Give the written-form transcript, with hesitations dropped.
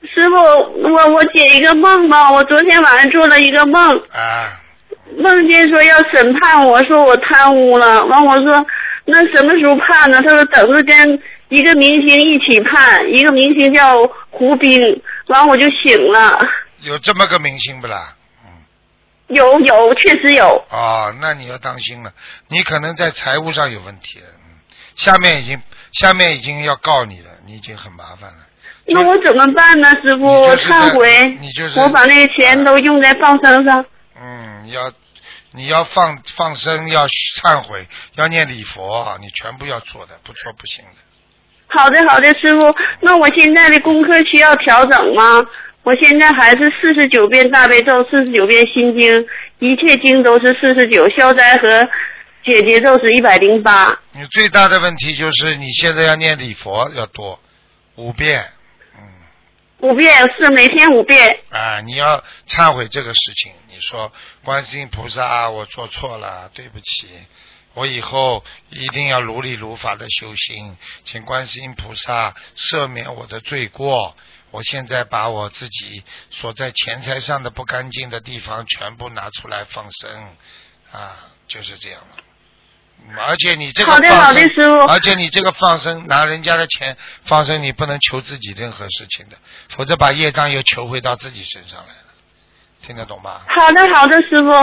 师傅，我解一个梦吧。我昨天晚上做了一个梦，梦见说要审判我，说我贪污了。完我说那什么时候判呢？他说等着跟一个明星一起判，一个明星叫胡兵。完我就醒了。 有这么个明星不啦？ 有，确实有。 哦，那你要当心了，你可能在财务上有问题了。下面已经要告你了，你已经很麻烦了。 那我怎么办呢，师傅？我忏悔，我把那个钱都用在放生上。 你要放生，要忏悔，要念礼佛，你全部要做的，不做不行的。 好的，师傅。那我现在的功课需要调整吗？我现在还是49遍大悲咒，49遍心经，一切经都是49，消灾和解结咒是108。 你最大的问题就是你现在要念礼佛要多5遍。 5遍是每天5遍。 你要忏悔这个事情，你说观世音菩萨，我做错了，对不起，我以后一定要如理如法的修行，请观世音菩萨赦免我的罪过。我现在把我自己所在钱财上的不干净的地方全部拿出来放生，就是这样了。而且你这个放生， 好的，师傅。 而且你这个放生拿人家的钱放生，你不能求自己任何事情的，否则把业障又求回到自己身上来了，听得懂吗？ 好的，师傅。